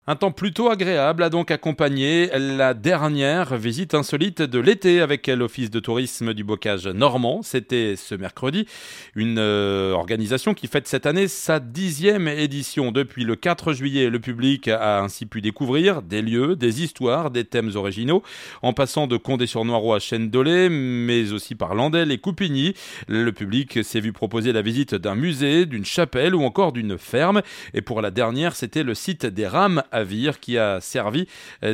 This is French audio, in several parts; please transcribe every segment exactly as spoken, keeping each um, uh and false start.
Un temps plutôt agréable a donc accompagné la dernière visite insolite de l'été avec l'Office de tourisme du Bocage normand. C'était ce mercredi, une euh, organisation qui fête cette année sa dixième édition. Depuis le quatre juillet, le public a ainsi pu découvrir des lieux, des histoires, des thèmes originaux, en passant de Condé-sur-Noireau à Chêne-Dolay, mais aussi par Landelles et Coupigny. Le public s'est vu proposer la visite d'un musée, d'une chapelle ou encore d'une ferme. Et pour la dernière, c'était le site des Rames à Vire qui a servi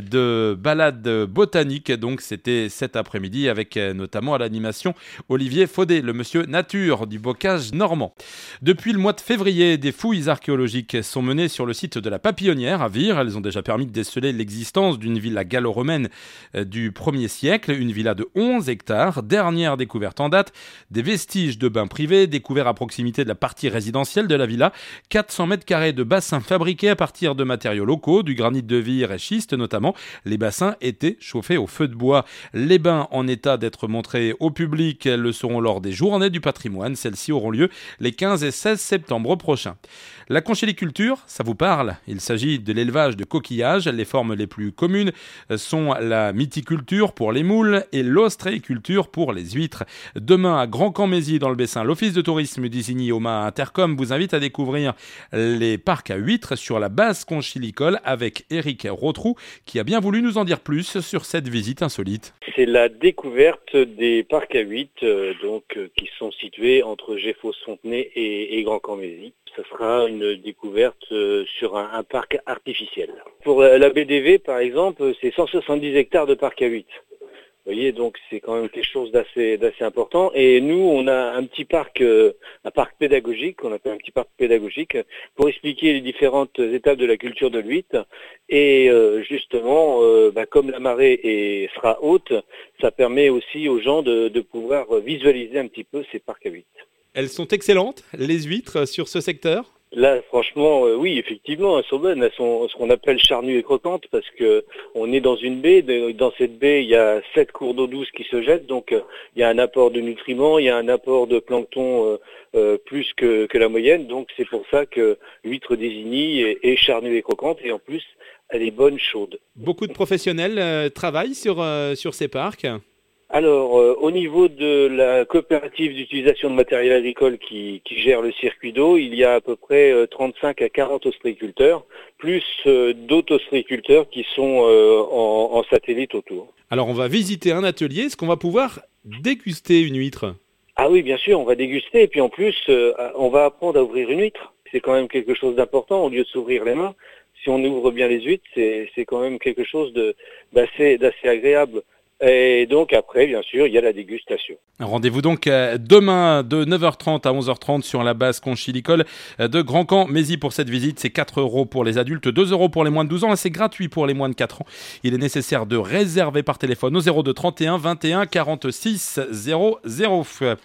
de balade botanique. Donc c'était cet après-midi avec notamment à l'animation Olivier Faudet, le monsieur nature du Bocage normand. Depuis le mois de février, des fouilles archéologiques sont menées sur le site de la Papillonnière à Vire. Elles ont déjà permis de déceler l'existence d'une villa gallo-romaine du premier siècle, une villa de onze hectares. Dernière découverte en date, des vestiges de bains privés découverts à proximité de la partie résidentielle de la villa. quatre cents mètres carrés de bassins fabriqués à partir de matériaux locaux, du granit de Vire et schiste notamment. Les bassins étaient chauffés au feu de bois. Les bains en état d'être montrés au public le seront lors des Journées du patrimoine. Celles-ci auront lieu les quinze et seize septembre prochains. La conchyliculture, ça vous parle? Il s'agit de l'élevage de coquillages. Les formes les plus communes sont la mythiculture pour les moules et l'ostréiculture pour les huîtres. Demain, à Grand-Camp-Mézy, dans le Bessin, l'Office de tourisme d'Isigny-Oma Intercom vous invite à découvrir les parcs à huîtres sur la base conchylicole avec Éric Rotrou, qui a bien voulu nous en dire plus sur cette visite insolite. C'est la découverte des parcs à huîtres euh, donc, euh, qui sont situés entre Géfos-Fontenay et, et Grand-Camp-Mézy. Ce sera une découverte euh, sur un, un parc artificiel. Pour la, la B D V, par exemple, c'est cent soixante-dix hectares de parcs à huîtres. Vous voyez, donc c'est quand même quelque chose d'assez, d'assez important. Et nous, on a un petit parc, euh, un parc pédagogique, qu'on appelle un petit parc pédagogique, pour expliquer les différentes étapes de la culture de l'huître. Et euh, justement, euh, bah, comme la marée est, sera haute, ça permet aussi aux gens de, de pouvoir visualiser un petit peu ces parcs à huîtres. Elles sont excellentes, les huîtres, sur ce secteur ? Là, franchement, euh, oui, effectivement, elles sont bonnes. Elles sont ce qu'on appelle charnues et croquantes parce que on est dans une baie. Dans cette baie, il y a sept cours d'eau douce qui se jettent, donc euh, il y a un apport de nutriments, il y a un apport de plancton euh, euh, plus que, que la moyenne. Donc c'est pour ça que l'huître d'Isigny est, est charnue et croquante et en plus, elle est bonne chaude. Beaucoup de professionnels euh, travaillent sur euh, sur ces parcs. Alors, euh, au niveau de la coopérative d'utilisation de matériel agricole qui, qui gère le circuit d'eau, il y a à peu près euh, trente-cinq à quarante ostréiculteurs, plus euh, d'autres ostréiculteurs qui sont euh, en, en satellite autour. Alors, on va visiter un atelier. Est-ce qu'on va pouvoir déguster une huître ? Ah oui, bien sûr, on va déguster. Et puis en plus, euh, on va apprendre à ouvrir une huître. C'est quand même quelque chose d'important au lieu de s'ouvrir les mains. Si on ouvre bien les huîtres, c'est, c'est quand même quelque chose de, d'assez, d'assez agréable. Et donc après, bien sûr, il y a la dégustation. Rendez-vous donc demain de neuf heures trente à onze heures trente sur la base conchylicole de Grand-Camp-Mézy pour cette visite. C'est quatre euros pour les adultes, deux euros pour les moins de douze ans et c'est gratuit pour les moins de quatre ans. Il est nécessaire de réserver par téléphone au zéro deux trente et un vingt et un quarante-six zéro zéro.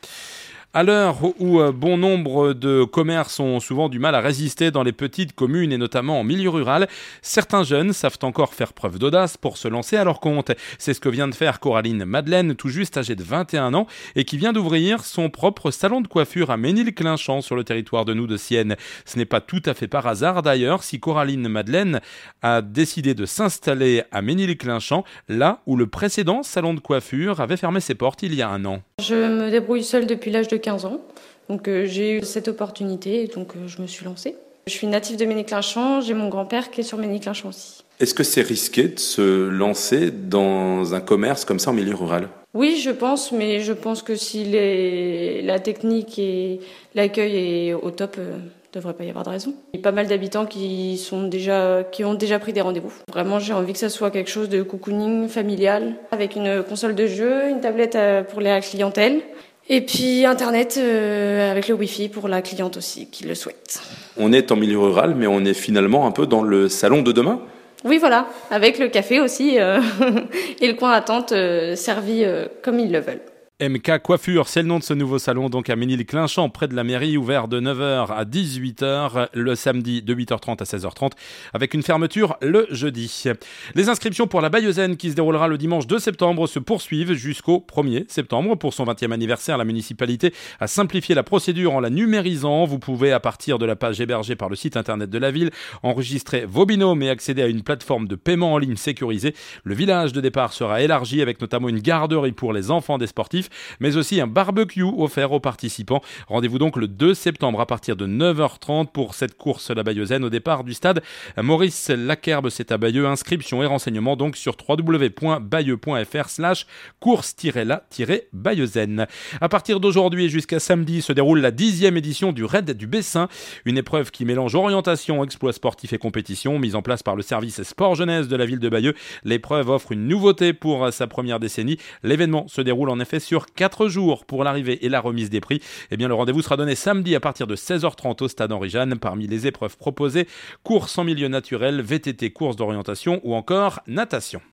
À l'heure où bon nombre de commerces ont souvent du mal à résister dans les petites communes et notamment en milieu rural, certains jeunes savent encore faire preuve d'audace pour se lancer à leur compte. C'est ce que vient de faire Coraline Madeleine, tout juste âgée de vingt et un ans, et qui vient d'ouvrir son propre salon de coiffure à Ménil-Clinchamp sur le territoire de Noux-de-Sienne. Ce n'est pas tout à fait par hasard d'ailleurs si Coraline Madeleine a décidé de s'installer à Ménil-Clinchamp, là où le précédent salon de coiffure avait fermé ses portes il y a un an. Je me débrouille seule depuis l'âge de quinze ans, donc euh, j'ai eu cette opportunité, donc euh, je me suis lancée. Je suis native de Ménil-Clinchamp, j'ai mon grand-père qui est sur Ménil-Clinchamp aussi. Est-ce que c'est risqué de se lancer dans un commerce comme ça en milieu rural ? Oui, je pense, mais je pense que si les... la technique et l'accueil est au top, euh, il ne devrait pas y avoir de raison. Il y a pas mal d'habitants qui, sont déjà... qui ont déjà pris des rendez-vous. Vraiment, j'ai envie que ça soit quelque chose de cocooning familial, avec une console de jeu, une tablette pour la clientèle. Et puis Internet euh, avec le Wi-Fi pour la cliente aussi qui le souhaite. On est en milieu rural, mais on est finalement un peu dans le salon de demain ? Oui, voilà, avec le café aussi euh, et le coin attente euh, servi euh, comme ils le veulent. M K Coiffure, c'est le nom de ce nouveau salon, donc à Ménil-Clinchamp, près de la mairie, ouvert de neuf heures à dix-huit heures, le samedi de huit heures trente à seize heures trente, avec une fermeture le jeudi. Les inscriptions pour la Bayeuxaine, qui se déroulera le dimanche deux septembre, se poursuivent jusqu'au premier septembre. Pour son vingtième anniversaire, la municipalité a simplifié la procédure en la numérisant. Vous pouvez, à partir de la page hébergée par le site internet de la ville, enregistrer vos binômes et accéder à une plateforme de paiement en ligne sécurisée. Le village de départ sera élargi, avec notamment une garderie pour les enfants des sportifs, mais aussi un barbecue offert aux participants. Rendez-vous donc le deux septembre à partir de neuf heures trente pour cette course la Bayeuxaine au départ du stade Maurice Lackerbe, c'est à Bayeux. Inscription et renseignements donc sur w w w point bayeux point f r slash course-la-bayeuxaine. À partir d'aujourd'hui et jusqu'à samedi se déroule la dixième édition du Raid du Bessin, une épreuve qui mélange orientation, exploits sportifs et compétition, mise en place par le service sport jeunesse de la ville de Bayeux. L'épreuve offre une nouveauté pour sa première décennie. L'événement se déroule en effet sur quatre jours. Pour l'arrivée et la remise des prix, eh bien, le rendez-vous sera donné samedi à partir de seize heures trente au stade Henri-Jeanne. Parmi les épreuves proposées, course en milieu naturel, V T T, course d'orientation ou encore natation.